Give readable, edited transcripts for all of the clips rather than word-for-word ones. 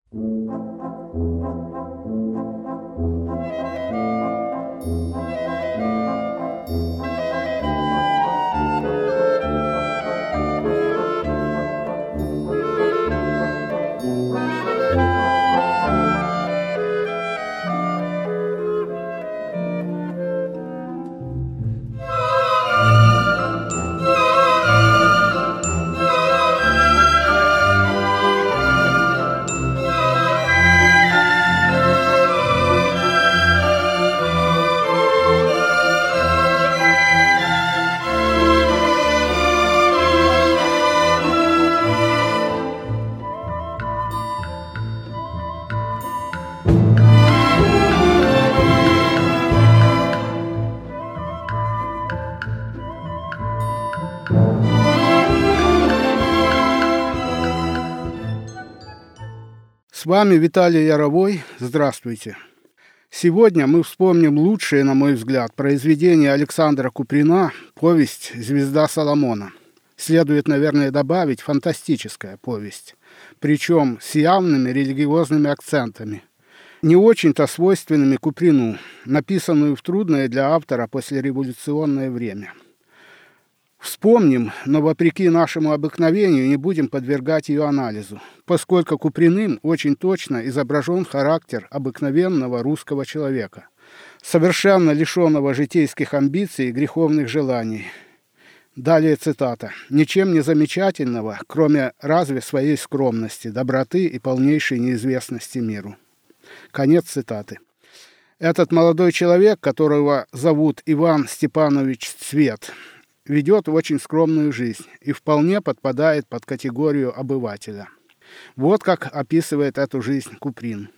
С вами Виталий Яровой. Здравствуйте. Сегодня мы вспомним лучшее, на мой взгляд, произведение Александра Куприна «Повесть «Звезда Соломона». Следует, наверное, добавить фантастическая повесть, причем с явными религиозными акцентами, не очень-то свойственными Куприну, написанную в трудное для автора послереволюционное время. Вспомним, но вопреки нашему обыкновению не будем подвергать ее анализу, поскольку Куприным очень точно изображен характер обыкновенного русского человека, совершенно лишенного житейских амбиций и греховных желаний. Далее цитата. «Ничем не замечательного, кроме разве своей скромности, доброты и полнейшей неизвестности миру». Конец цитаты. Этот молодой человек, которого зовут Иван Степанович Цвет, ведет очень скромную жизнь и вполне подпадает под категорию обывателя. Вот как описывает эту жизнь Куприн.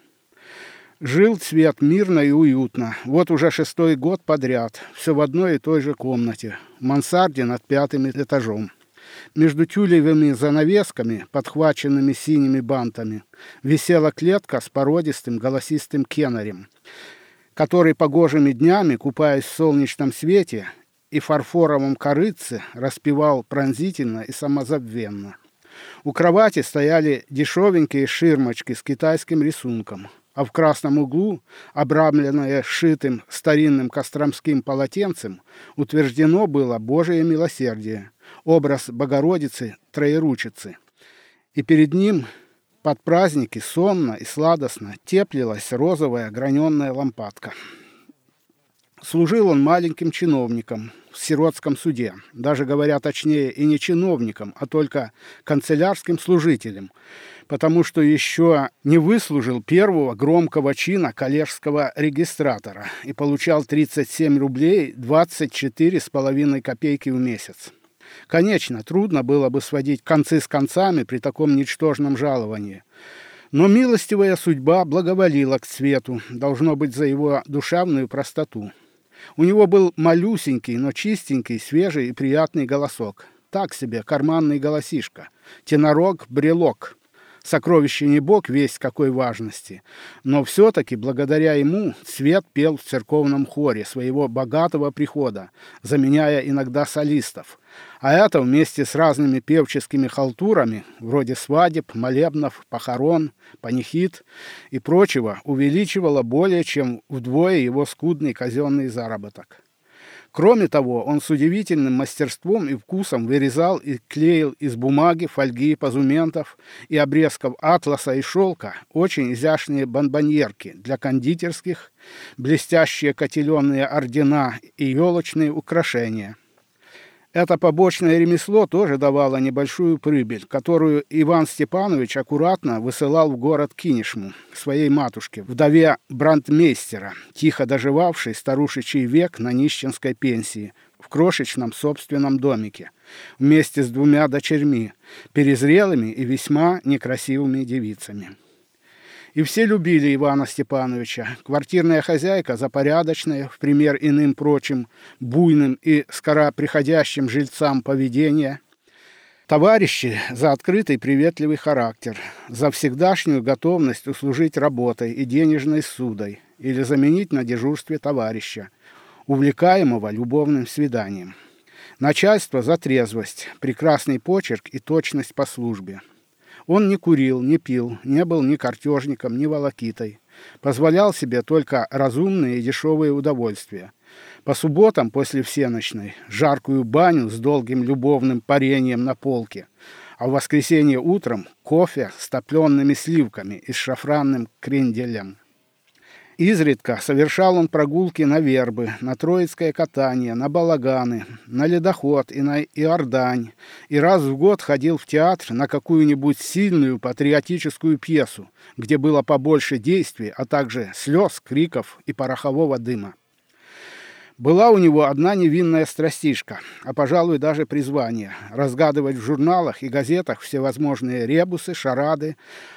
«Жил Цвет мирно и уютно. Вот уже 6-й год подряд. Все в одной и той же комнате. В мансарде над 5-м этажом. Между тюлевыми занавесками, подхваченными синими бантами, висела клетка с породистым голосистым кенарем, который погожими днями, купаясь в солнечном свете и фарфоровом корытце, распевал пронзительно и самозабвенно. У кровати стояли дешевенькие ширмочки с китайским рисунком, а в красном углу, обрамленное сшитым старинным костромским полотенцем, утверждено было Божие милосердие, образ Богородицы Троеручицы. И перед ним под праздники сонно и сладостно теплилась розовая граненая лампадка. Служил он маленьким чиновником в сиротском суде, даже говоря точнее и не чиновником, а только канцелярским служителем, потому что еще не выслужил первого громкого чина коллежского регистратора и получал 37 рублей 24,5 копейки в месяц. Конечно, трудно было бы сводить концы с концами при таком ничтожном жаловании. Но милостивая судьба благоволила к Цвету, должно быть, за его душевную простоту. У него был малюсенький, но чистенький, свежий и приятный голосок. Так себе карманный голосишка. Тенорог-брелок. Сокровище не бог весть какой важности. Но все-таки благодаря ему Цвет пел в церковном хоре своего богатого прихода, заменяя иногда солистов. А это вместе с разными певческими халтурами, вроде свадеб, молебнов, похорон, панихид и прочего, увеличивало более чем вдвое его скудный казенный заработок. Кроме того, он с удивительным мастерством и вкусом вырезал и клеил из бумаги, фольги, позументов и обрезков атласа и шелка очень изящные бонбоньерки для кондитерских, блестящие котеленные ордена и елочные украшения. Это побочное ремесло тоже давало небольшую прибыль, которую Иван Степанович аккуратно высылал в город Кинешму, к своей матушке, вдове брандмейстера, тихо доживавшей старушечий век на нищенской пенсии, в крошечном собственном домике, вместе с 2 дочерьми, перезрелыми и весьма некрасивыми девицами. И все любили Ивана Степановича. Квартирная хозяйка запорядочная, в пример иным прочим, буйным и скороприходящим жильцам поведения. Товарищи за открытый приветливый характер, за всегдашнюю готовность услужить работой и денежной ссудой или заменить на дежурстве товарища, увлекаемого любовным свиданием. Начальство за трезвость, прекрасный почерк и точность по службе. Он не курил, не пил, не был ни картежником, ни волокитой. Позволял себе только разумные и дешевые удовольствия. По субботам после всенощной жаркую баню с долгим любовным парением на полке, а в воскресенье утром кофе с топлеными сливками и с шафранным кренделем. Изредка совершал он прогулки на вербы, на троицкое катание, на балаганы, на ледоход и на Иордань, и раз в год ходил в театр на какую-нибудь сильную патриотическую пьесу, где было побольше действий, а также слез, криков и порохового дыма. Была у него одна невинная страстишка, а, пожалуй, даже призвание – разгадывать в журналах и газетах всевозможные ребусы, шарады,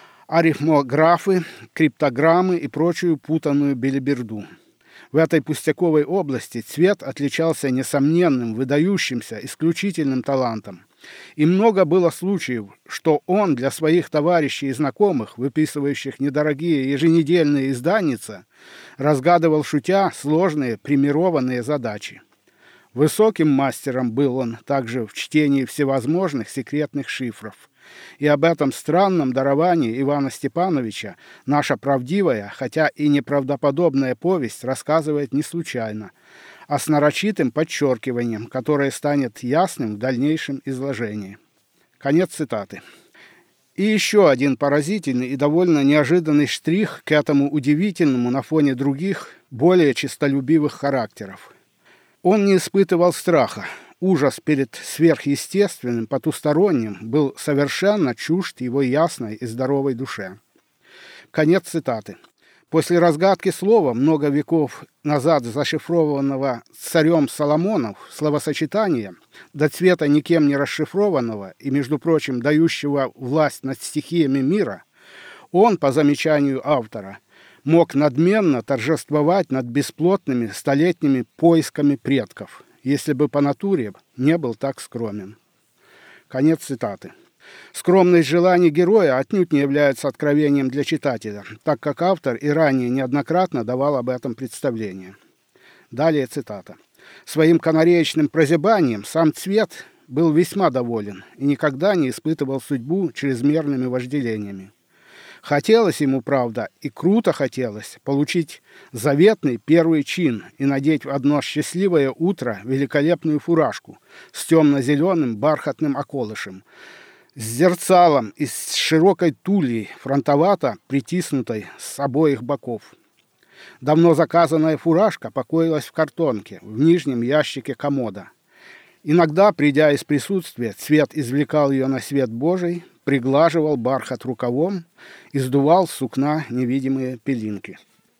арифмографы, криптограммы и прочую путанную белиберду. В этой пустяковой области Цвет отличался несомненным, выдающимся, исключительным талантом. И много было случаев, что он для своих товарищей и знакомых, выписывающих недорогие еженедельные изданица, разгадывал шутя сложные премированные задачи. Высоким мастером был он также в чтении всевозможных секретных шифров. И об этом странном даровании Ивана Степановича наша правдивая, хотя и неправдоподобная повесть рассказывает не случайно, а с нарочитым подчеркиванием, которое станет ясным в дальнейшем изложении. Конец цитаты. И еще один поразительный и довольно неожиданный штрих к этому удивительному на фоне других, более честолюбивых характеров. Он не испытывал страха. Ужас перед сверхъестественным, потусторонним был совершенно чужд его ясной и здоровой душе. Конец цитаты. После разгадки слова, много веков назад зашифрованного царем Соломоном, словосочетания, до Цвета никем не расшифрованного и, между прочим, дающего власть над стихиями мира, он, по замечанию автора, мог надменно торжествовать над бесплотными столетними поисками предков, если бы по натуре не был так скромен. Конец цитаты. Скромность желаний героя отнюдь не является откровением для читателя, так как автор и ранее неоднократно давал об этом представление. Далее цитата. Своим канареечным прозябанием сам Цвет был весьма доволен и никогда не испытывал судьбу чрезмерными вожделениями. Хотелось ему, правда, и круто хотелось получить заветный первый чин и надеть в одно счастливое утро великолепную фуражку с темно-зеленым бархатным околышем, с зерцалом и с широкой тульей, фронтовато притиснутой с обоих боков. Давно заказанная фуражка покоилась в картонке в нижнем ящике комода. Иногда, придя из присутствия, Цвет извлекал ее на свет Божий, приглаживал бархат рукавом и сдувал с сукна невидимые пылинки.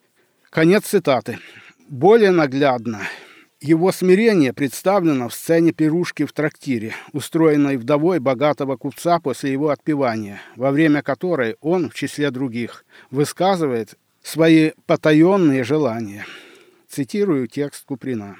Конец цитаты. Более наглядно его смирение представлено в сцене пирушки в трактире, устроенной вдовой богатого купца после его отпевания, во время которой он, в числе других, высказывает свои потаенные желания. Цитирую текст Куприна.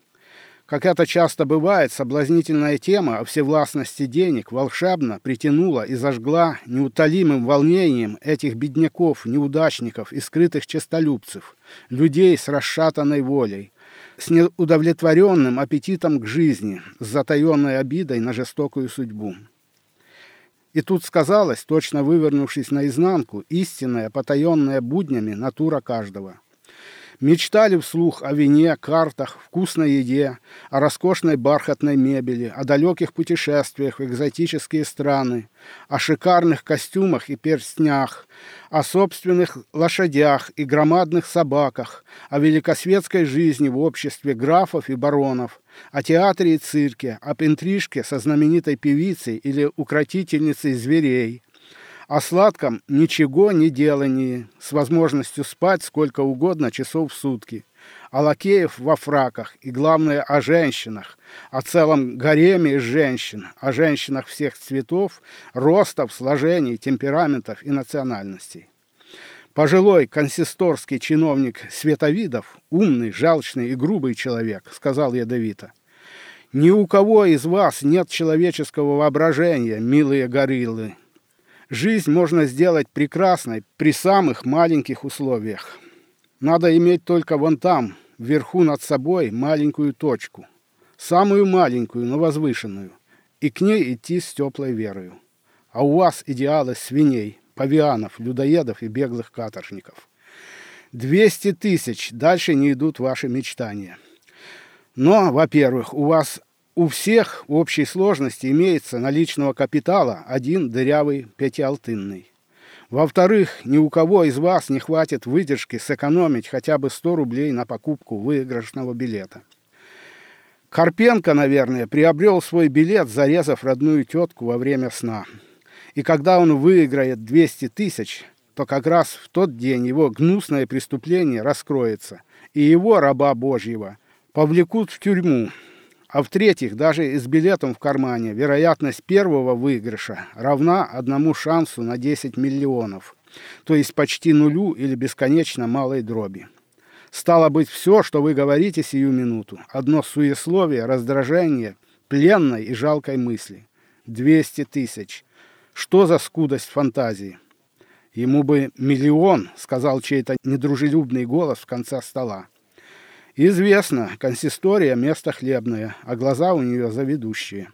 Как это часто бывает, соблазнительная тема о всевластности денег волшебно притянула и зажгла неутолимым волнением этих бедняков, неудачников и скрытых честолюбцев, людей с расшатанной волей, с неудовлетворенным аппетитом к жизни, с затаенной обидой на жестокую судьбу. И тут сказалась, точно вывернувшись наизнанку, истинная, потаенная буднями натура каждого. Мечтали вслух о вине, картах, вкусной еде, о роскошной бархатной мебели, о далеких путешествиях в экзотические страны, о шикарных костюмах и перстнях, о собственных лошадях и громадных собаках, о великосветской жизни в обществе графов и баронов, о театре и цирке, об интрижке со знаменитой певицей или укротительницей зверей, о сладком ничего не делании, с возможностью спать сколько угодно часов в сутки, о лакеев во фраках и, главное, о женщинах, о целом гареме из женщин, о женщинах всех цветов, ростов, сложений, темпераментов и национальностей. Пожилой консисторский чиновник Световидов, умный, жалчный и грубый человек, сказал ядовито: «Ни у кого из вас нет человеческого воображения, милые гориллы. Жизнь можно сделать прекрасной при самых маленьких условиях. Надо иметь только вон там, вверху над собой, маленькую точку. Самую маленькую, но возвышенную. И к ней идти с теплой верою. а у вас идеалы свиней, павианов, людоедов и беглых каторжников. 200 тысяч, дальше не идут ваши мечтания. Но, во-первых, у всех в общей сложности имеется наличного капитала один дырявый пятиалтынный. Во-вторых, ни у кого из вас не хватит выдержки сэкономить хотя бы 100 рублей на покупку выигрышного билета. Карпенко, наверное, приобрел свой билет, зарезав родную тетку во время сна. И когда он выиграет 200 тысяч, то как раз в тот день его гнусное преступление раскроется, и его, раба Божьего, повлекут в тюрьму. А в-третьих, даже и с билетом в кармане вероятность первого выигрыша равна одному шансу на 10 миллионов, то есть почти нулю или бесконечно малой дроби. Стало быть, все, что вы говорите сию минуту, одно суесловие, раздражение, пленной и жалкой мысли. 200 тысяч. Что за скудость фантазии? Ему бы миллион, сказал чей-то недружелюбный голос в конце стола. Известно, консистория место хлебное, а глаза у нее заведущие.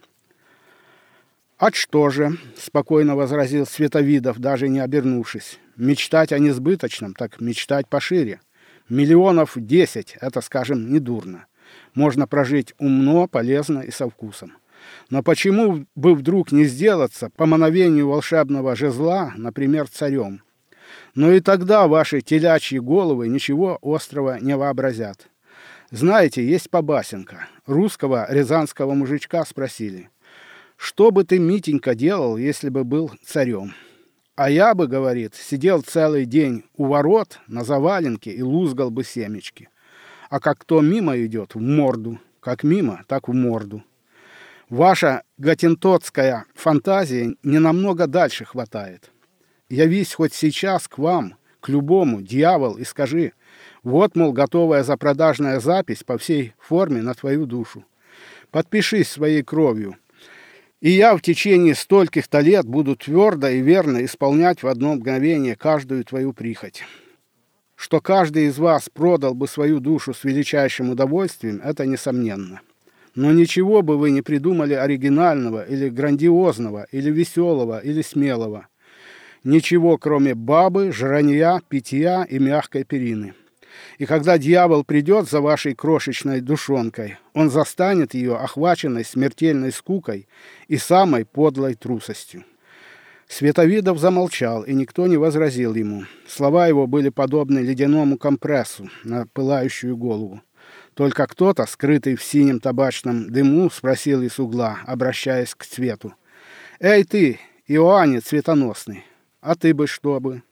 «От что же?» — спокойно возразил Световидов, даже не обернувшись. «Мечтать о несбыточном, так мечтать пошире. Миллионов 10 — это, скажем, недурно. Можно прожить умно, полезно и со вкусом. Но почему бы вдруг не сделаться по мановению волшебного жезла, например, царем? Но и тогда ваши телячьи головы ничего острого не вообразят. Знаете, есть побасенка. Русского рязанского мужичка спросили: «Что бы ты, Митенька, делал, если бы был царем?» «А я бы, — говорит, — сидел целый день у ворот на заваленке и лузгал бы семечки. А как кто мимо идет, в морду. Как мимо, так в морду». Ваша готентотская фантазия не намного дальше хватает. Явись хоть сейчас к вам, к любому, дьявол, и скажи: вот, мол, готовая запродажная запись по всей форме на твою душу. Подпишись своей кровью, и я в течение стольких-то лет буду твердо и верно исполнять в одно мгновение каждую твою прихоть. Что каждый из вас продал бы свою душу с величайшим удовольствием, это несомненно. Но ничего бы вы не придумали оригинального или грандиозного, или веселого, или смелого. Ничего, кроме бабы, жранья, питья и мягкой перины. И когда дьявол придет за вашей крошечной душонкой, он застанет ее охваченной смертельной скукой и самой подлой трусостью. Световидов замолчал, и никто не возразил ему. Слова его были подобны ледяному компрессу на пылающую голову. Только кто-то, скрытый в синем табачном дыму, спросил из угла, обращаясь к Цвету: «Эй ты, Иоанне Цветоносный, а ты бы что бы?»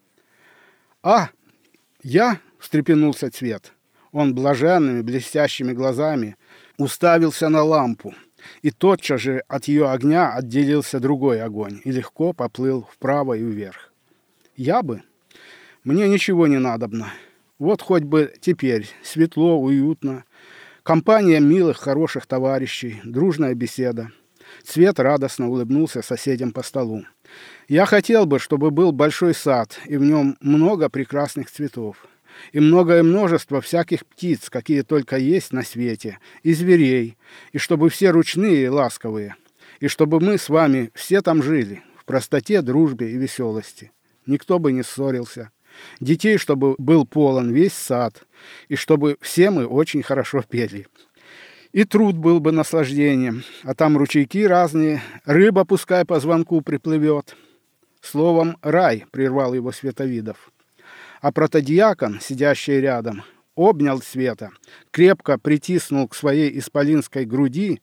«А, я?» — встрепенулся Цвет. Он блаженными блестящими глазами уставился на лампу, и тотчас же от ее огня отделился другой огонь и легко поплыл вправо и вверх. «Я бы? Мне ничего не надобно. Вот хоть бы теперь светло, уютно, компания милых, хороших товарищей, дружная беседа». Цвет радостно улыбнулся соседям по столу. «Я хотел бы, чтобы был большой сад, и в нем много прекрасных цветов, и многое множество всяких птиц, какие только есть на свете, и зверей, и чтобы все ручные и ласковые, и чтобы мы с вами все там жили, в простоте, дружбе и веселости. Никто бы не ссорился. Детей, чтобы был полон весь сад, и чтобы все мы очень хорошо пели. И труд был бы наслаждением, а там ручейки разные, рыба пускай по звонку приплывет». Словом, рай, прервал его Световидов. А протодиакон, сидящий рядом, обнял Цвета, крепко притиснул к своей исполинской груди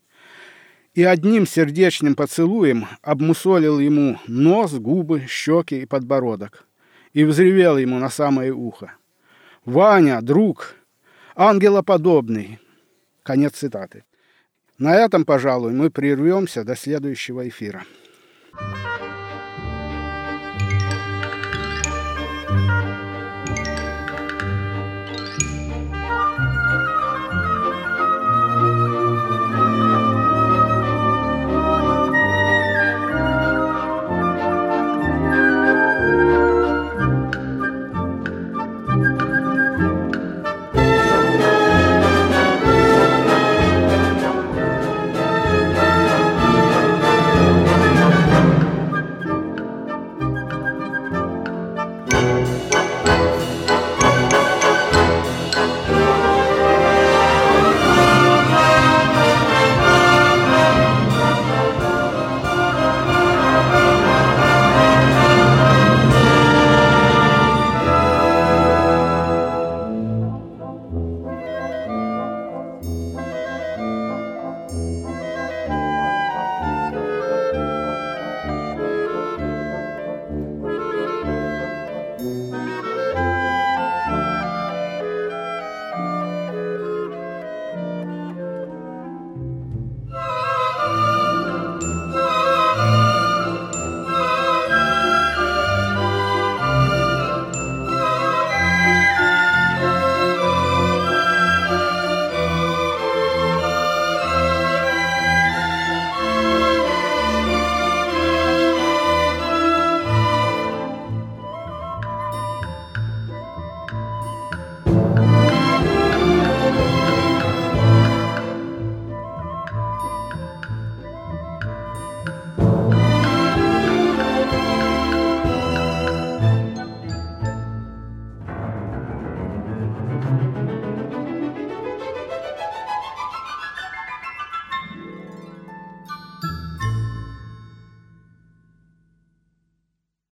и одним сердечным поцелуем обмусолил ему нос, губы, щеки и подбородок и взревел ему на самое ухо: «Ваня, друг, ангелоподобный!» Конец цитаты. На этом, пожалуй, мы прервемся до следующего эфира.